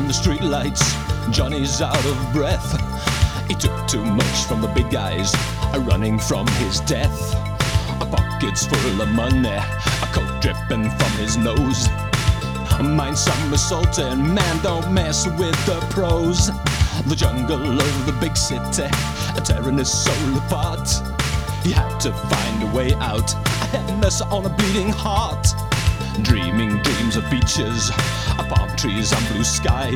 the streetlights, Johnny's out of breath. He took too much from the big guys, running from his death. Pockets full of money, a coat dripping from his nose. Mind somersaulting, man, don't mess with the pros. The jungle of the big city, tearing his soul apart. He had to find a way out, headless on a beating heart. Dreaming dreams of beaches, palm trees and blue skies.